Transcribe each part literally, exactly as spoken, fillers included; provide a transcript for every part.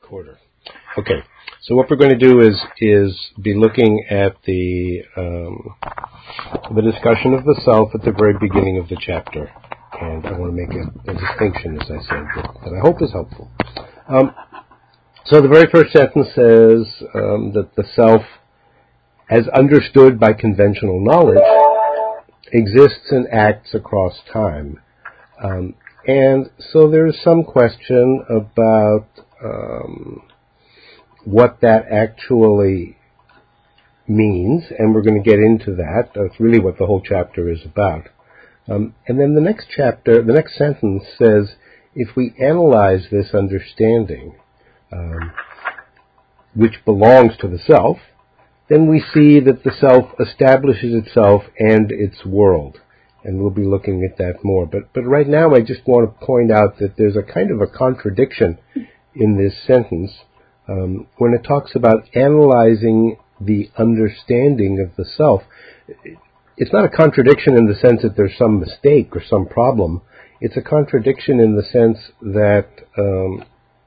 recorder. Okay, so what we're going to do is is be looking at the um, the discussion of the self at the very beginning of the chapter, and I want to make a, a distinction, as I said, that, that I hope is helpful. Um, so the very first sentence says um, that the self, as understood by conventional knowledge, exists and acts across time. Um, and so there's some question about um, what that actually means, and we're going to get into that. That's really what the whole chapter is about. Um, and then the next chapter, the next sentence says, if we analyze this understanding, um, which belongs to the self, then we see that the self establishes itself and its world. And we'll be looking at that more. But but right now I just want to point out that there's a kind of a contradiction in this sentence um, when it talks about analyzing the understanding of the self. It's not a contradiction in the sense that there's some mistake or some problem. It's a contradiction in the sense that um,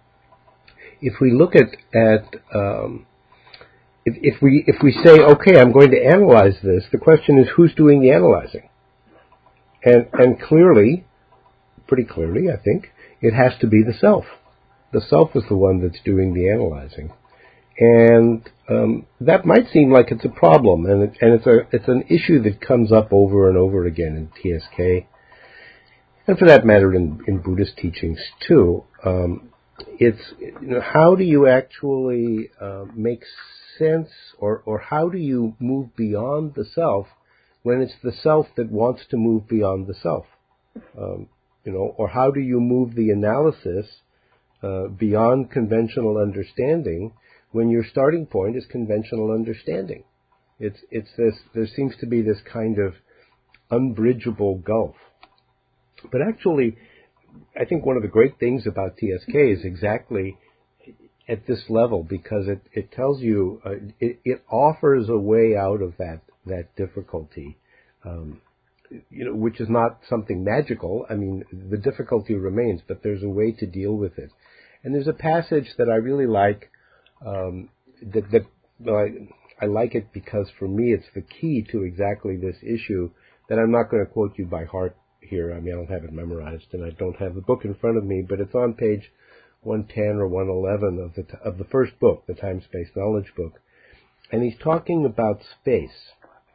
if we look at at um, if, if we if we say, okay, I'm going to analyze this, the question is, who's doing the analyzing? And and clearly, pretty clearly, I think, it has to be the self. The self is the one that's doing the analyzing. And um, that might seem like it's a problem, and it, and it's a it's an issue that comes up over and over again in T S K, and for that matter in, in Buddhist teachings too. Um, it's you know, how do you actually uh, make sense, or or how do you move beyond the self when it's the self that wants to move beyond the self? Um, you know, or how do you move the analysis uh, beyond conventional understanding when your starting point is conventional understanding? It's it's this. There seems to be this kind of unbridgeable gulf. But actually, I think one of the great things about T S K is exactly at this level, because it it tells you uh, it, it offers a way out of that that difficulty. Um, you know, which is not something magical. I mean, the difficulty remains, but there's a way to deal with it. And there's a passage that I really like. Um, that, that well, I, I like it because for me it's the key to exactly this issue that I'm not going to quote you by heart here. I mean, I don't have it memorized and I don't have the book in front of me, but it's on page one ten or one eleven of the of the first book, the Time Space Knowledge book, and he's talking about space,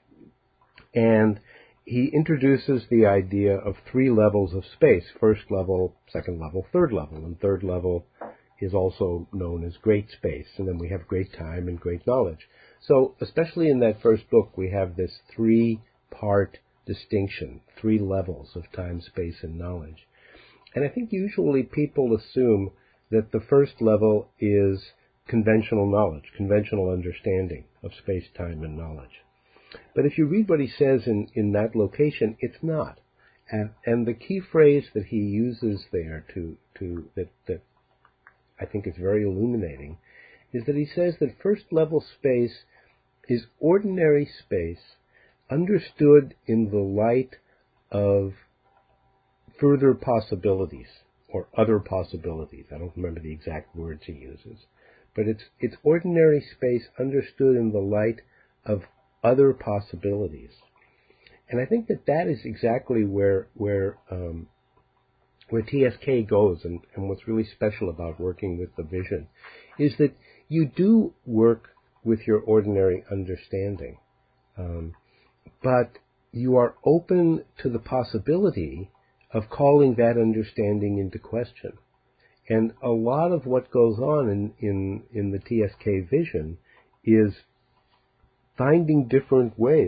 and he introduces the idea of three levels of space: first level, second level, third level, and third level is also known as great space, and then we have great time and great knowledge. So, especially in that first book, we have this three-part distinction, three levels of time, space, and knowledge. And I think usually people assume that the first level is conventional knowledge, conventional understanding of space, time, and knowledge. But if you read what he says in, in that location, it's not. And and the key phrase that he uses there to to that that I think is very illuminating is that he says that first level space is ordinary space understood in the light of further possibilities or other possibilities. I don't remember the exact words he uses, but it's it's ordinary space understood in the light of other possibilities. And I think that that is exactly where where um, where T S K goes, and, and what's really special about working with the vision is that you do work with your ordinary understanding, um, but you are open to the possibility of calling that understanding into question. And a lot of what goes on in, in, in the T S K vision is finding different ways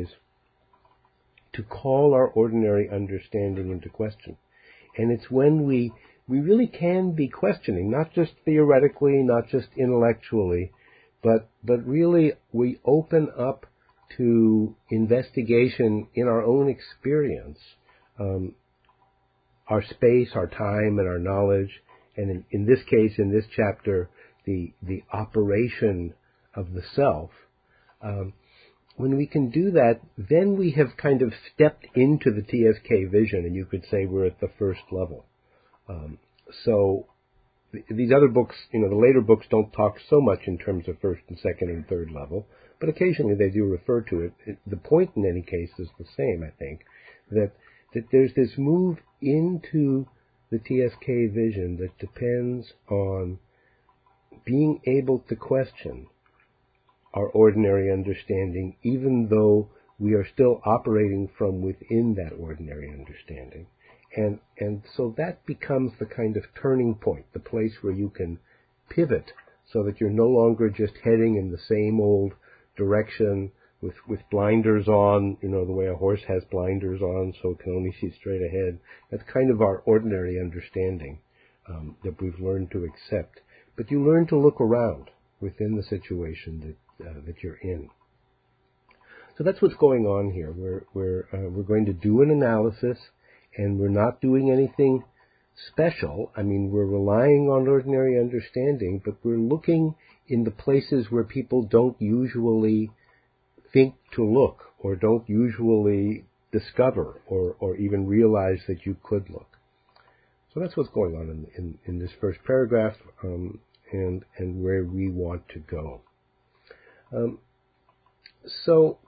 to call our ordinary understanding into question. And it's when we we really can be questioning, not just theoretically, not just intellectually, but but really we open up to investigation in our own experience, um, our space, our time, and our knowledge, and in, in this case, in this chapter, the the operation of the self. Um, When we can do that, then we have kind of stepped into the T S K vision, and you could say we're at the first level. Um, so these other books, you know, the later books don't talk so much in terms of first and second and third level, but occasionally they do refer to it. it the point in any case is the same, I think, that that there's this move into the T S K vision that depends on being able to question our ordinary understanding, even though we are still operating from within that ordinary understanding. And and so that becomes the kind of turning point, the place where you can pivot so that you're no longer just heading in the same old direction with, with blinders on, you know, the way a horse has blinders on so it can only see straight ahead. That's kind of our ordinary understanding um, that we've learned to accept. But you learn to look around within the situation that uh, that you're in. So that's what's going on here. We're we're uh, we're going to do an analysis, and we're not doing anything special. I mean, we're relying on ordinary understanding, but we're looking in the places where people don't usually think to look, or don't usually discover, or or even realize that you could look. So that's what's going on in in, in this first paragraph, um, and and where we want to go. Um, so.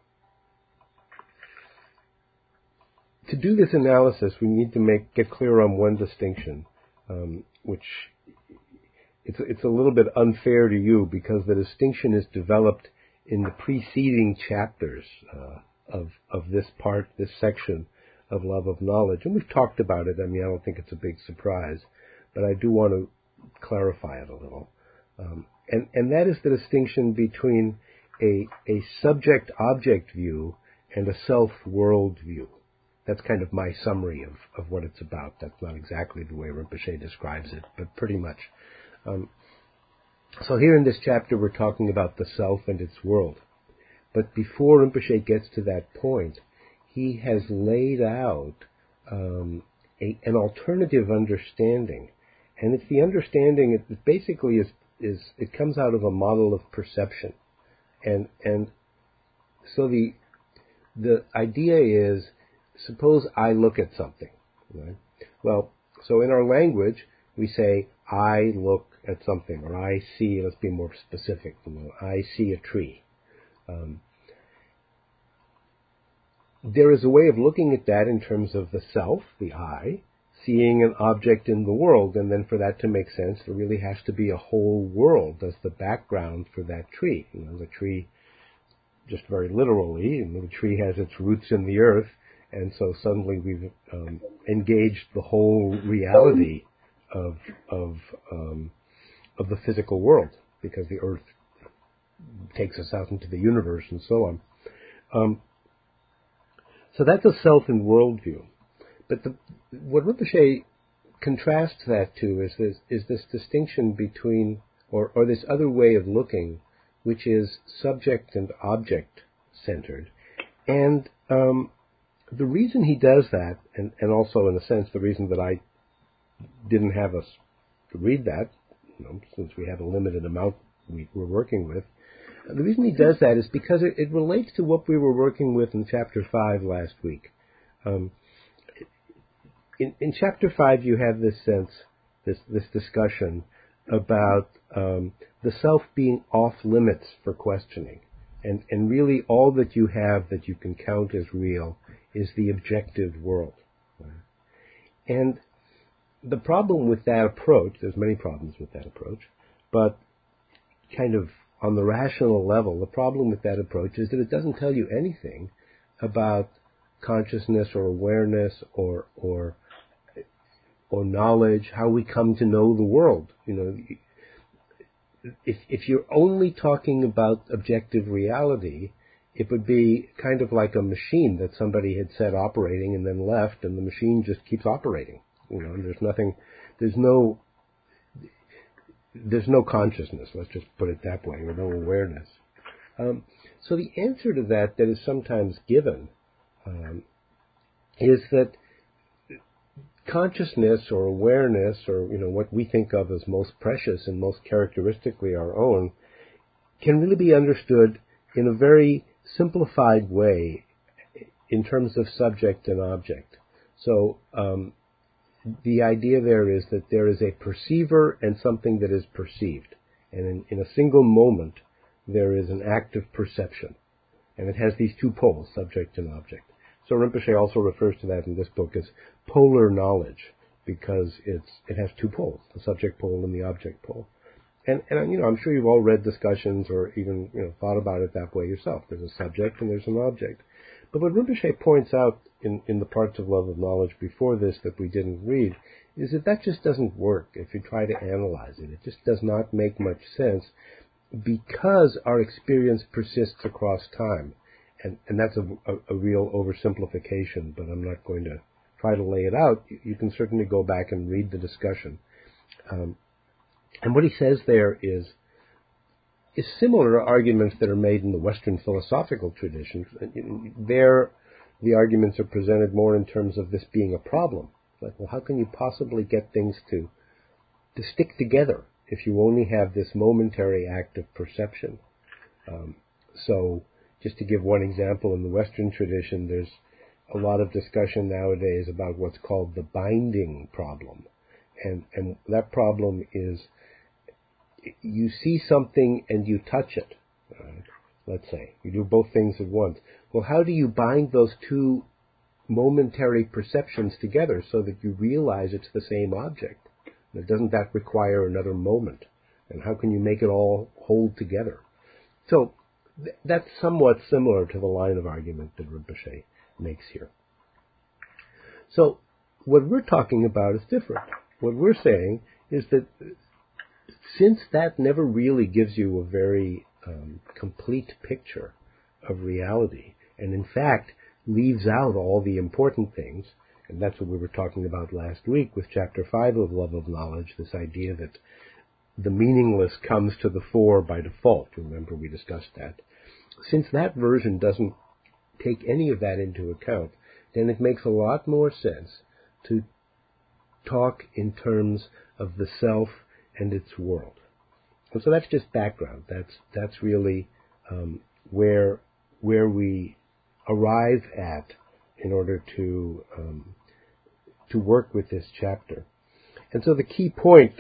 To do this analysis, we need to make get clear on one distinction, um, which it's it's a little bit unfair to you because the distinction is developed in the preceding chapters uh, of of this part, this section of Love of Knowledge, and we've talked about it. I mean, I don't think it's a big surprise, but I do want to clarify it a little, um, and and that is the distinction between a a subject-object view and a self-world view. That's kind of my summary of, of what it's about. That's not exactly the way Rinpoche describes it, but pretty much. Um, so here in this chapter, we're talking about the self and its world. But before Rinpoche gets to that point, he has laid out um, a, an alternative understanding. And it's the understanding, it basically is, is, it comes out of a model of perception. And, and so the, the idea is, suppose I look at something, right? Well, so in our language, we say, I look at something, or I see, let's be more specific, you know, I see a tree. Um, there is a way of looking at that in terms of the self, the I, seeing an object in the world, and then for that to make sense, there really has to be a whole world as the background for that tree. You know, the tree, just very literally, you know, the tree has its roots in the earth, and so suddenly we've um, engaged the whole reality of of um, of the physical world, because the earth takes us out into the universe and so on. Um, so that's a self and world view. But the, what Rinpoche contrasts that to is this is this distinction between, or or this other way of looking, which is subject and object centered, and um, the reason he does that, and, and also in a sense the reason that I didn't have us to read that, you know, since we have a limited amount we were working with, the reason he does that is because it, it relates to what we were working with in chapter five last week. Um, in, in chapter five, you have this sense, this this discussion about um, the self being off limits for questioning, and and really all that you have that you can count as real is the objective world. And the problem with that approach, there's many problems with that approach, but kind of on the rational level, the problem with that approach is that it doesn't tell you anything about consciousness or awareness or or or knowledge, how we come to know the world. You know, if if you're only talking about objective reality, it would be kind of like a machine that somebody had set operating and then left, and the machine just keeps operating. You know, there's nothing, there's no, there's no consciousness. Let's just put it that way, or no awareness. Um, so the answer to that that is sometimes given um, is that consciousness or awareness, or you know what we think of as most precious and most characteristically our own, can really be understood in a very simplified way in terms of subject and object. So um, the idea there is that there is a perceiver and something that is perceived. And in, in a single moment, there is an act of perception. And it has these two poles, subject and object. So Rinpoche also refers to that in this book as polar knowledge, because it's it has two poles, the subject pole and the object pole. And, and you know, I'm sure you've all read discussions or even you know thought about it that way yourself. There's a subject and there's an object. But what Rinpoche points out in, in the parts of Love of Knowledge before this that we didn't read is that that just doesn't work if you try to analyze it. It just does not make much sense because our experience persists across time. And, and that's a, a, a real oversimplification, but I'm not going to try to lay it out. You, you can certainly go back and read the discussion. Um, and what he says there is is similar to arguments that are made in the Western philosophical tradition. There, the arguments are presented more in terms of this being a problem. Like, well, how can you possibly get things to to stick together if you only have this momentary act of perception? Um, so, just to give one example, in the Western tradition, there's a lot of discussion nowadays about what's called the binding problem. And, and that problem is you see something and you touch it. Right? Let's say you do both things at once. Well, how do you bind those two momentary perceptions together so that you realize it's the same object? Now, doesn't that require another moment? And how can you make it all hold together? So th- that's somewhat similar to the line of argument that Rinpoche makes here. So what we're talking about is different. What we're saying is that since that never really gives you a very um, complete picture of reality, and in fact leaves out all the important things, and that's what we were talking about last week with Chapter five of Love of Knowledge, this idea that the meaningless comes to the fore by default. Remember, we discussed that. Since that version doesn't take any of that into account, then it makes a lot more sense to talk in terms of the self and its world. And so that's just background. That's that's really um, where where we arrive at in order to um, to work with this chapter. And so the key point,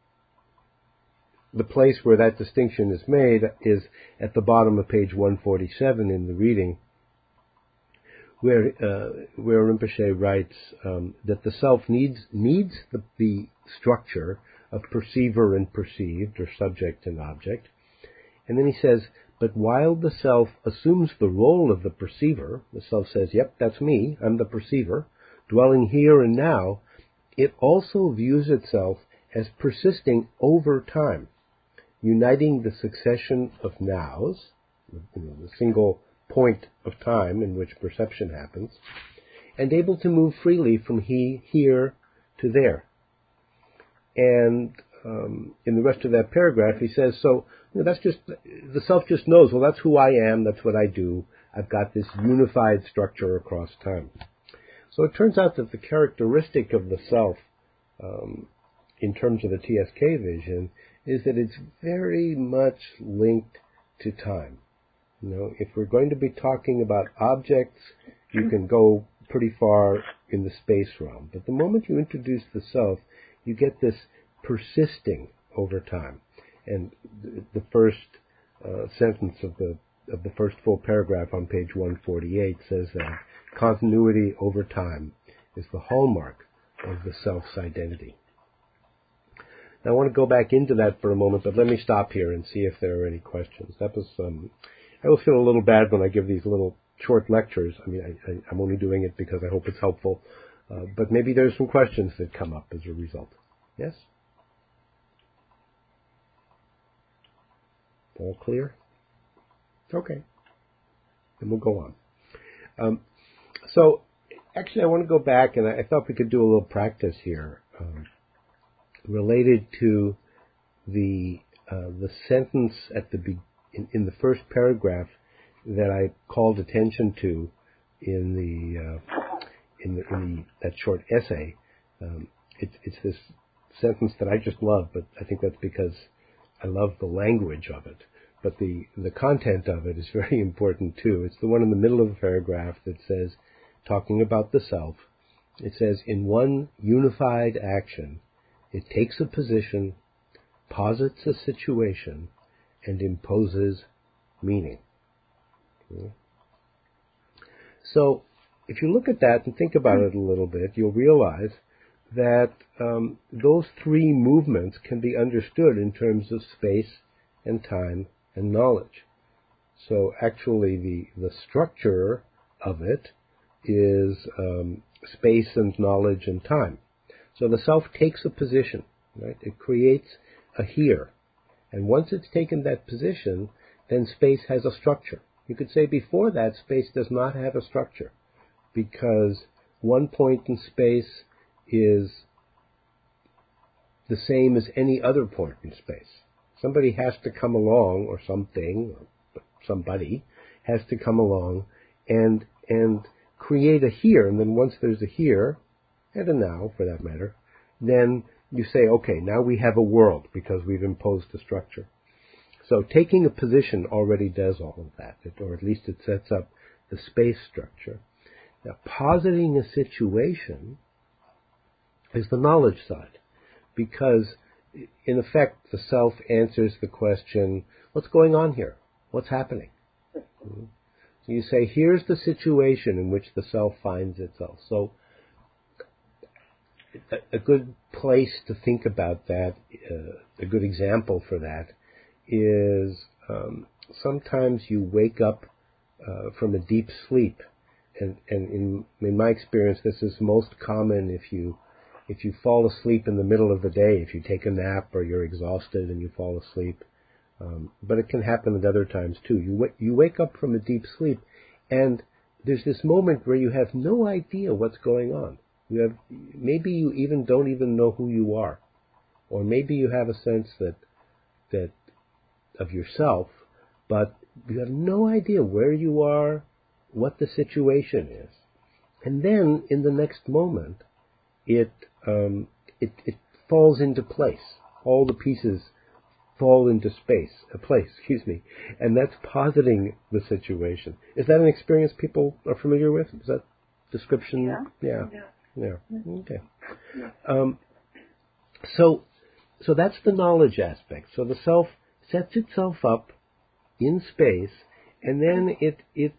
the place where that distinction is made, is at the bottom of page one forty-seven in the reading, where uh, where Rinpoche writes um, that the self needs needs the, the structure of perceiver and perceived, or subject and object. And then he says, but while the self assumes the role of the perceiver, the self says, yep, that's me, I'm the perceiver, dwelling here and now, it also views itself as persisting over time, uniting the succession of nows, you know, the single point of time in which perception happens, and able to move freely from he, here to there. And um, in the rest of that paragraph, he says, so you know, that's just, the self just knows, well, that's who I am, that's what I do. I've got this unified structure across time. So it turns out that the characteristic of the self, um, in terms of the T S K vision, is that it's very much linked to time. You know, if we're going to be talking about objects, you can go pretty far in the space realm. But the moment you introduce the self, you get this persisting over time. And the, the first uh, sentence of the of the first full paragraph on page one forty-eight says that continuity over time is the hallmark of the self's identity. Now I want to go back into that for a moment, but let me stop here and see if there are any questions. That was um, I always feel a little bad when I give these little short lectures. I mean, I, I, I'm only doing it because I hope it's helpful. Uh, but maybe there's some questions that come up as a result. Yes? All clear? Okay. Then we'll go on. Um, so, actually, I want to go back, and I, I thought we could do a little practice here um, related to the uh, the sentence at the be- in, in the first paragraph that I called attention to in the uh, in the in the, that short essay. Um, it's it's this sentence that I just love, but I think that's because I love the language of it. But the, the content of it is very important too. It's the one in the middle of the paragraph that says, talking about the self, It says, in one unified action, it takes a position, posits a situation, and imposes meaning. Okay. So, if you look at that and think about it a little bit, you'll realize that um, those three movements can be understood in terms of space and time and knowledge. So actually the, the structure of it is um, space and knowledge and time. So the self takes a position, right? It creates a here. And once it's taken that position, then space has a structure. You could say before that, space does not have a structure, because one point in space is the same as any other point in space. Somebody has to come along, or something, or somebody has to come along and and create a here. And then once there's a here, and a now for that matter, then you say, okay, now we have a world because we've imposed a structure. So taking a position already does all of that, or at least it sets up the space structure. Now, positing a situation is the knowledge side, because in effect the self answers the question, what's going on here? What's happening? Mm-hmm. So you say, here's the situation in which the self finds itself. So a, a good place to think about that, uh, a good example for that, is um, sometimes you wake up uh, from a deep sleep, and, and in, in my experience, this is most common if you if you fall asleep in the middle of the day, if you take a nap or you're exhausted and you fall asleep. Um, but it can happen at other times too. You w- you wake up from a deep sleep, and there's this moment where you have no idea what's going on. You have maybe you even don't even know who you are, or maybe you have a sense that that of yourself, but you have no idea where you are, what the situation is. And then in the next moment, it um, it, it falls into place. All the pieces fall into space, a place, excuse me, and that's positing the situation. Is that an experience people are familiar with? Is that description? Yeah. Yeah. Yeah. yeah. Okay. Um, so, so that's the knowledge aspect. So the self sets itself up in space, and then it it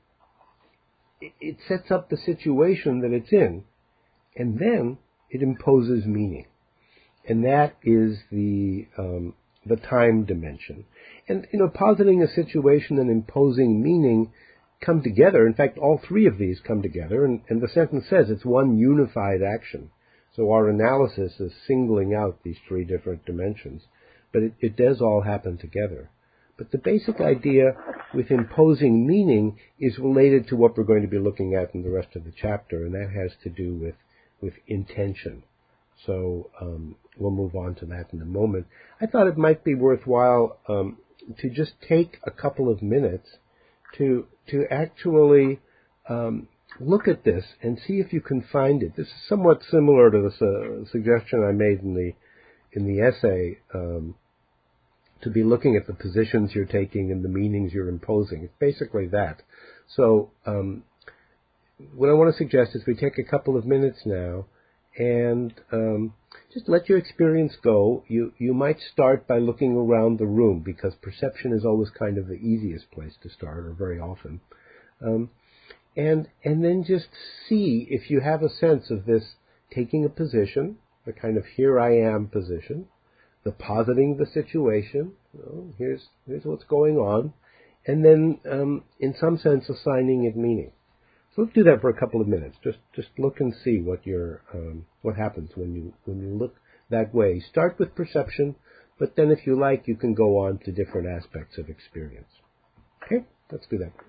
it sets up the situation that it's in, and then it imposes meaning, and that is the um, the time dimension. And you know, positing a situation and imposing meaning come together. In fact, all three of these come together, and, and the sentence says it's one unified action. So our analysis is singling out these three different dimensions, but it, it does all happen together. But the basic idea with imposing meaning is related to what we're going to be looking at in the rest of the chapter, and that has to do with, with intention. So um, we'll move on to that in a moment. I thought it might be worthwhile um, to just take a couple of minutes to to actually um, look at this and see if you can find it. This is somewhat similar to the uh, suggestion I made in the in the essay, um, to be looking at the positions you're taking and the meanings you're imposing. It's basically that. So um, what I want to suggest is we take a couple of minutes now and um, just let your experience go. You you might start by looking around the room, because perception is always kind of the easiest place to start, or very often. Um, and and then just see if you have a sense of this taking a position, the kind of here I am position, the positing the situation. Well, here's here's what's going on, and then um, in some sense assigning it meaning. So let's do that for a couple of minutes. Just just look and see what your um, what happens when you when you look that way. Start with perception, but then if you like, you can go on to different aspects of experience. Okay, let's do that.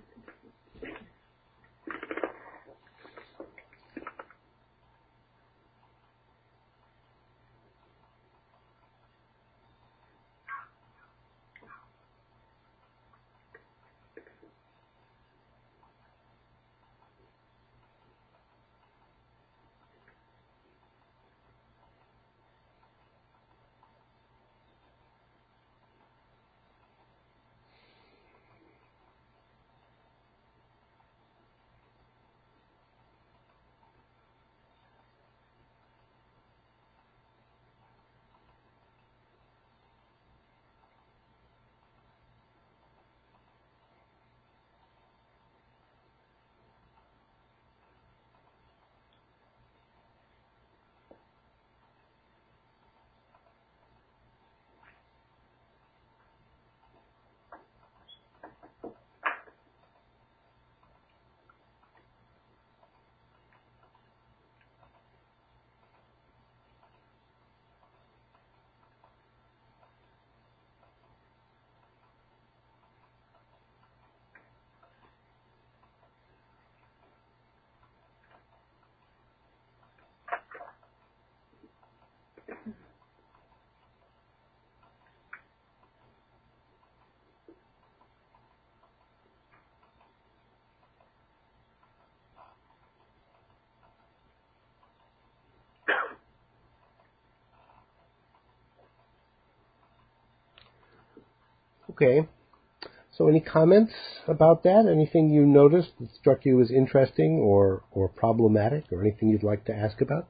Okay. So any comments about that? Anything you noticed that struck you as interesting or, or problematic, or anything you'd like to ask about?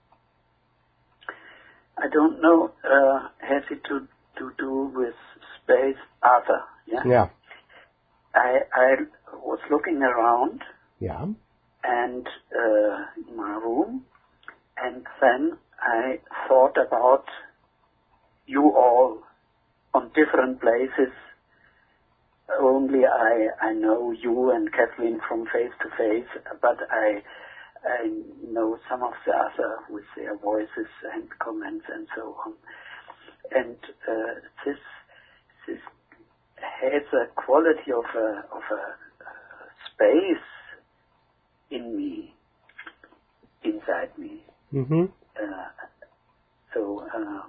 I don't know. Uh, has it to, to do with space other? Yeah. Yeah. I, I was looking around. Yeah. And uh, in my room, and then I thought about you all on different places. Only I, I know you and Kathleen from face to face, but I I know some of the other with their voices and comments and so on. And uh, this this has a quality of a of a uh, space in me, inside me. Mm-hmm. Uh, so uh,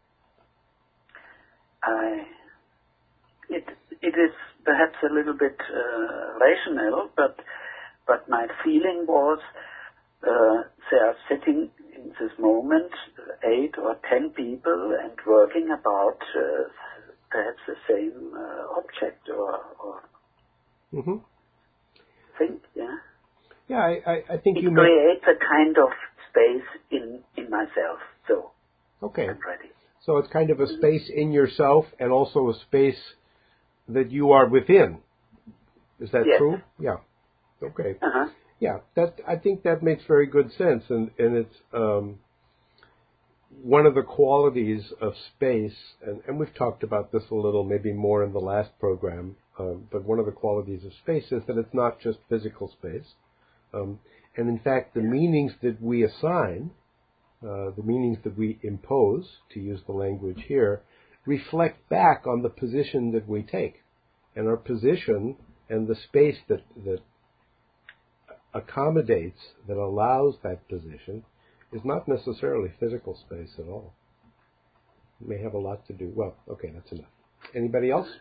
I it it is perhaps a little bit uh, rational, but but my feeling was uh, they are sitting in this moment eight or ten people and working about uh, perhaps the same uh, object or, or mm-hmm. thing. Yeah. Yeah, I, I, I think it you creates a kind of space in in myself. So okay. I'm ready. So it's kind of a space in yourself and also a space that you are within. Is that yes. true? Yeah. Okay. Uh-huh. Yeah, that I think that makes very good sense, and and it's um, one of the qualities of space, and, and we've talked about this a little, maybe more in the last program. Um, but one of the qualities of space is that it's not just physical space, um, and in fact, the meanings that we assign, uh, the meanings that we impose, to use the language here, reflect back on the position that we take, and our position and the space that that accommodates, that allows that position, is not necessarily physical space at all. It may have a lot to do. Well, okay, that's enough. Anybody else?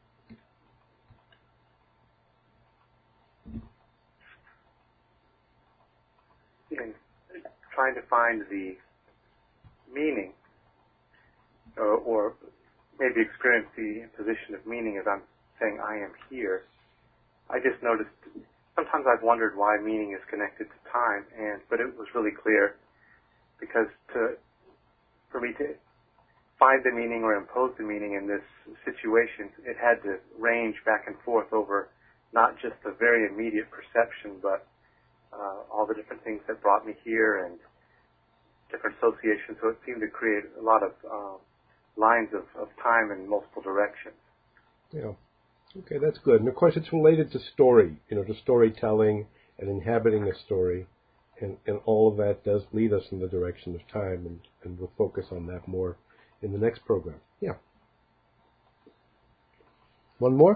In trying to find the meaning, or, or maybe experience the position of meaning as I'm saying I am here, I just noticed sometimes I've wondered why meaning is connected to time, and but it was really clear because to for me to find the meaning or impose the meaning in this situation, it had to range back and forth over not just the very immediate perception, but uh, all the different things that brought me here and different associations. So it seemed to create a lot of uh, lines of, of time in multiple directions. Yeah. Okay, that's good. And of course, it's related to story, you know, to storytelling and inhabiting a story. And, and all of that does lead us in the direction of time, and, and we'll focus on that more in the next program. Yeah. One more?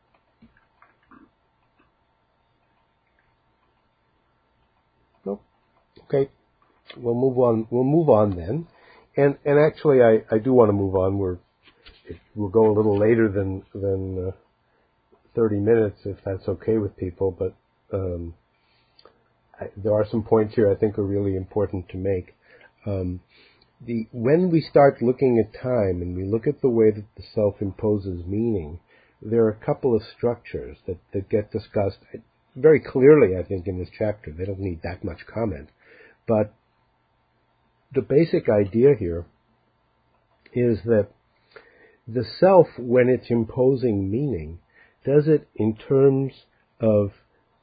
Nope. Okay. We'll move on. We'll move on then. And and actually, I, I do want to move on. We're we'll go a little later than than uh, thirty minutes, if that's okay with people. But um, I, there are some points here I think are really important to make. Um, the when we start looking at time and we look at the way that the self imposes meaning, there are a couple of structures that, that get discussed very clearly, I think, in this chapter. They don't need that much comment. But the basic idea here is that the self, when it's imposing meaning, does it in terms of,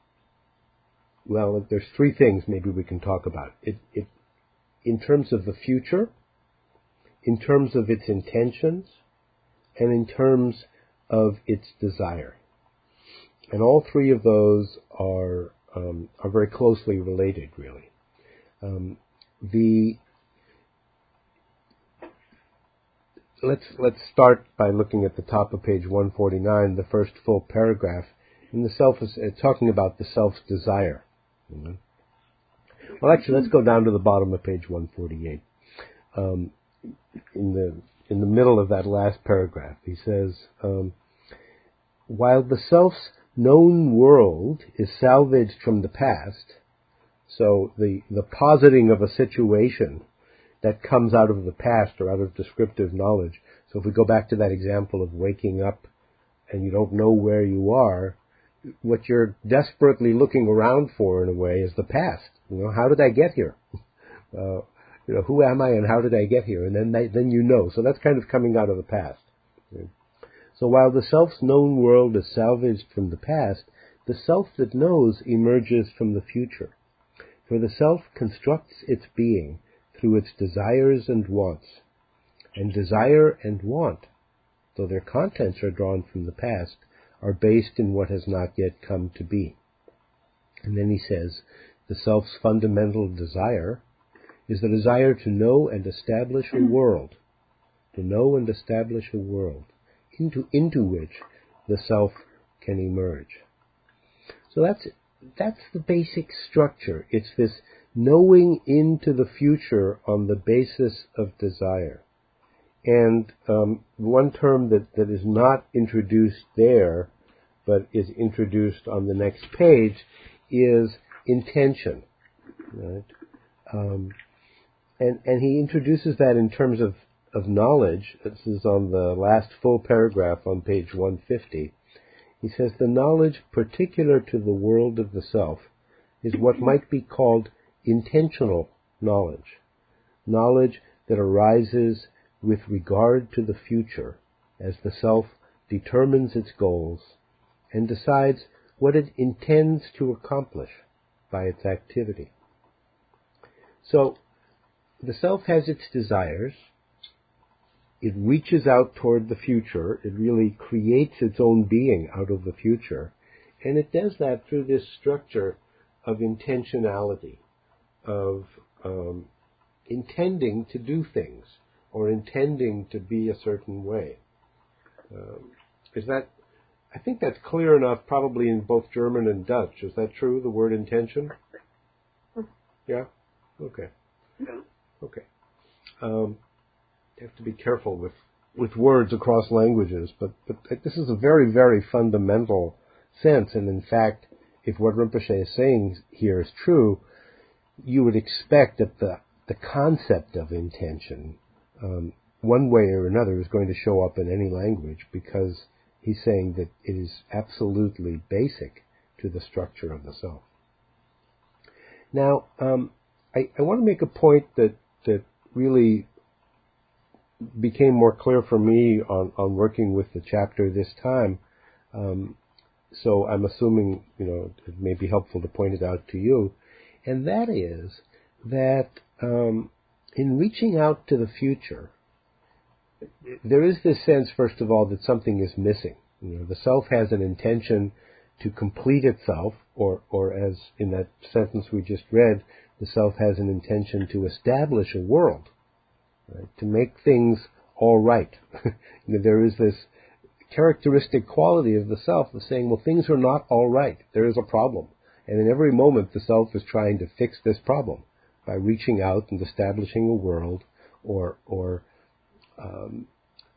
well, there's three things maybe we can talk about. It, it, in terms of the future, in terms of its intentions, and in terms of its desire. And all three of those are um, are very closely related, really. Um, the let's let's start by looking at the top of page one forty-nine, the first full paragraph. And the self is uh, talking about the self's desire. Mm-hmm. Well, actually, let's go down to the bottom of page one forty-eight. Um, in the in the middle of that last paragraph, he says, um, while the self's known world is salvaged from the past, so the, the positing of a situation that comes out of the past or out of descriptive knowledge. So if we go back to that example of waking up and you don't know where you are, what you're desperately looking around for, in a way, is the past. You know, how did I get here? Uh, you know, who am I and how did I get here? And then they, then you know. So that's kind of coming out of the past. Okay? So while the self's known world is salvaged from the past, the self that knows emerges from the future. For the self constructs its being through its desires and wants. And desire and want, though their contents are drawn from the past, are based in what has not yet come to be. And then he says, the self's fundamental desire is the desire to know and establish a world, to know and establish a world into, into which the self can emerge. So that's, that's the basic structure. It's this knowing into the future on the basis of desire. And um, one term that, that is not introduced there, but is introduced on the next page, is intention. Right? Um, and, and he introduces that in terms of, of knowledge. This is on the last full paragraph on page one fifty. He says, the knowledge particular to the world of the self is what might be called intentional knowledge. Knowledge that arises with regard to the future as the self determines its goals and decides what it intends to accomplish by its activity. So, the self has its desires, it reaches out toward the future, it really creates its own being out of the future, and it does that through this structure of intentionality, of um, intending to do things, or intending to be a certain way. Um, is that, I think that's clear enough probably in both German and Dutch. Is that true, the word intention? Yeah? Okay. Yeah. Okay. Um, you have to be careful with, with words across languages, but, but this is a very, very fundamental sense, and in fact, if what Rinpoche is saying here is true, you would expect that the, the concept of intention, um, one way or another, is going to show up in any language, because he's saying that it is absolutely basic to the structure of the self. Now, um, I, I want to make a point that, that really became more clear for me on, on working with the chapter this time. Um, so I'm assuming, you know, it may be helpful to point it out to you. And that is that um, in reaching out to the future, there is this sense, first of all, that something is missing. You know, the self has an intention to complete itself, or, or as in that sentence we just read, the self has an intention to establish a world, right? To make things all right. You know, there is this characteristic quality of the self of saying, well, things are not all right. There is a problem. And in every moment, the self is trying to fix this problem by reaching out and establishing a world, or, or um,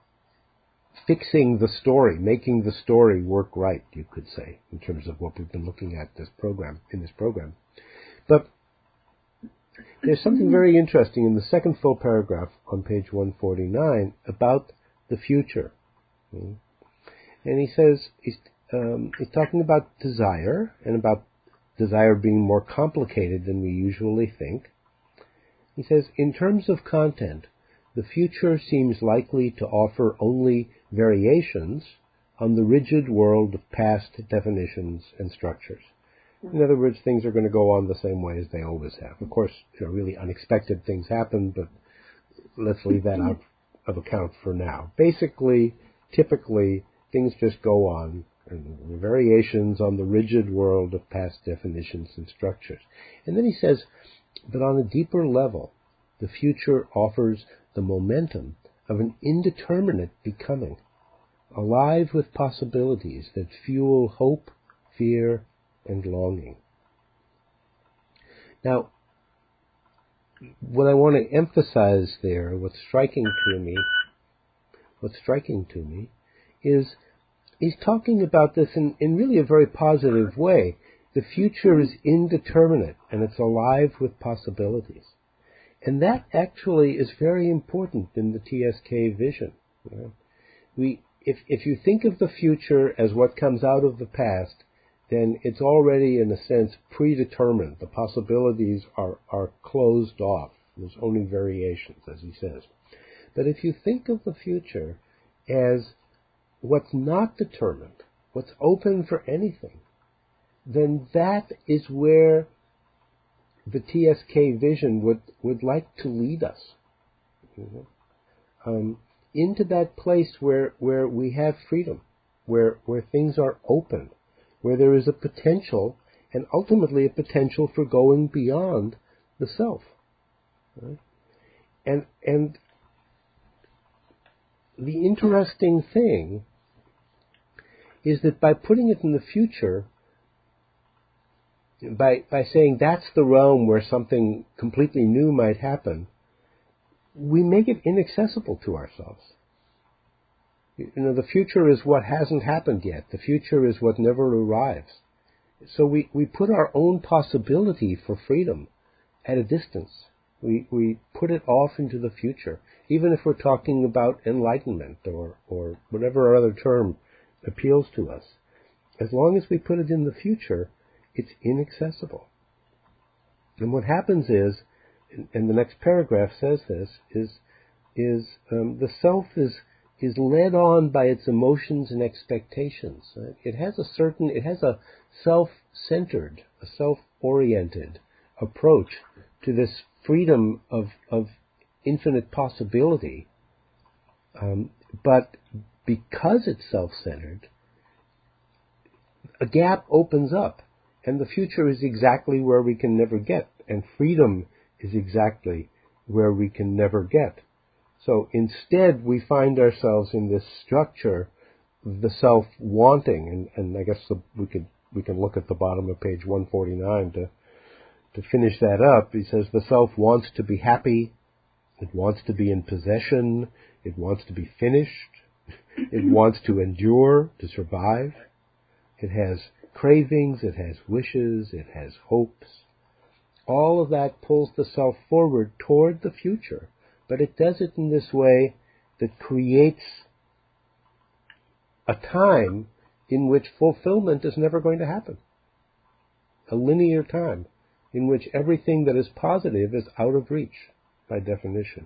fixing the story, making the story work right, you could say, in terms of what we've been looking at this program, in this program. But there's something very interesting in the second full paragraph on page one forty-nine about the future. And he says, he's, um, he's talking about desire, and about desire being more complicated than we usually think. He says, in terms of content, the future seems likely to offer only variations on the rigid world of past definitions and structures. In other words, things are going to go on the same way as they always have. Of course, you know, really unexpected things happen, but let's leave that out of account for now. Basically, typically, things just go on, and variations on the rigid world of past definitions and structures. And then he says, but on a deeper level, the future offers the momentum of an indeterminate becoming, alive with possibilities that fuel hope, fear, and longing. Now, what I want to emphasize there, what's striking to me, what's striking to me, is he's talking about this in, in really a very positive way. The future is indeterminate, and it's alive with possibilities. And that actually is very important in the T S K vision. You know? We if if you think of the future as what comes out of the past, then it's already, in a sense, predetermined. The possibilities are, are closed off. There's only variations, as he says. But if you think of the future as what's not determined, what's open for anything, then that is where the T S K vision would, would like to lead us. You know? um, into that place where, where we have freedom, where, where things are open, where there is a potential, and ultimately a potential for going beyond the self. Right? And, and the interesting thing is that by putting it in the future, by, by saying that's the realm where something completely new might happen, we make it inaccessible to ourselves. You know, the future is what hasn't happened yet. The future is what never arrives. So we, we put our own possibility for freedom at a distance. We, we put it off into the future, even if we're talking about enlightenment or, or whatever other term appeals to us. As long as we put it in the future, it's inaccessible. And what happens is, and the next paragraph says this, is, is um, the self is is led on by its emotions and expectations. Right? It has a certain, it has a self-centered, a self-oriented approach to this freedom of, of infinite possibility. Um, but because it's self-centered, a gap opens up, and the future is exactly where we can never get, and freedom is exactly where we can never get. So instead, we find ourselves in this structure, the self wanting, and, and I guess the, we could we can look at the bottom of page one forty-nine to to finish that up. He says the self wants to be happy, it wants to be in possession, it wants to be finished, it wants to endure, to survive. It has cravings, it has wishes, it has hopes. All of that pulls the self forward toward the future. But it does it in this way that creates a time in which fulfillment is never going to happen. A linear time in which everything that is positive is out of reach by definition.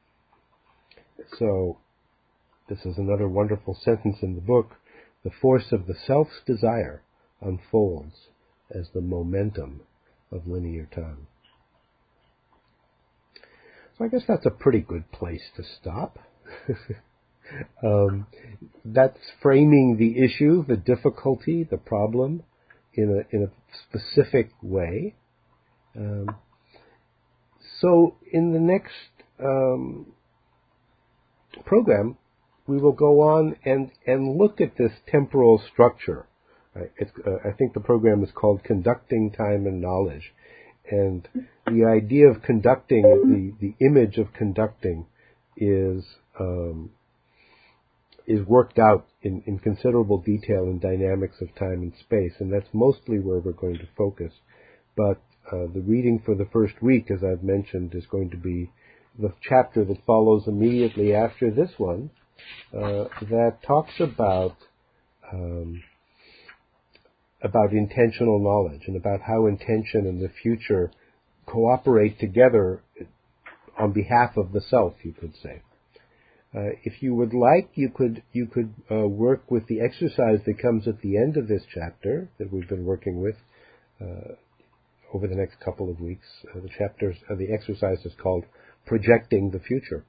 So, this is another wonderful sentence in the book. The force of the self's desire unfolds as the momentum of linear time. So I guess that's a pretty good place to stop. um, that's framing the issue, the difficulty, the problem in a in a specific way. Um, so in the next um, program, we will go on and, and look at this temporal structure. Right? It's, uh, I think the program is called Conducting Time and Knowledge. And the idea of conducting, the, the image of conducting is um, is worked out in, in considerable detail in Dynamics of Time and Space, and that's mostly where we're going to focus. But uh, the reading for the first week, as I've mentioned, is going to be the chapter that follows immediately after this one, uh, that talks about um, about intentional knowledge and about how intention and the future cooperate together on behalf of the self, you could say. Uh, if you would like, you could you could uh, work with the exercise that comes at the end of this chapter that we've been working with uh, over the next couple of weeks. Uh, the chapters, uh, the exercise is called Projecting the Future.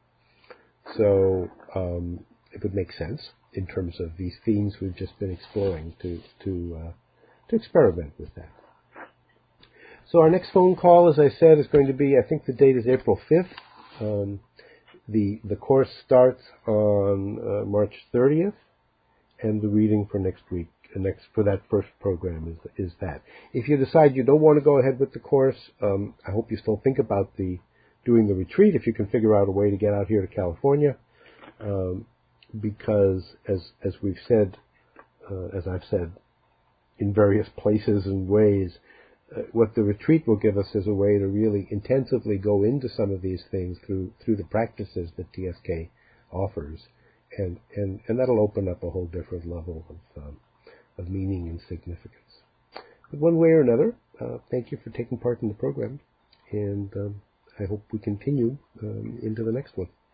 So um, it would make sense in terms of these themes we've just been exploring to to uh, to experiment with that. So our next phone call, as I said, is going to be, I think the date is April fifth. Um, the the course starts on uh, March thirtieth, and the reading for next week, uh, next for that first program is is that. If you decide you don't want to go ahead with the course, um, I hope you still think about the doing the retreat if you can figure out a way to get out here to California, um, because as as we've said, uh, as I've said in various places and ways, uh, what the retreat will give us is a way to really intensively go into some of these things through through the practices that T S K offers, and, and, and that'll open up a whole different level of, um, of meaning and significance. But one way or another, uh, thank you for taking part in the program, and um, I hope we continue um, into the next one.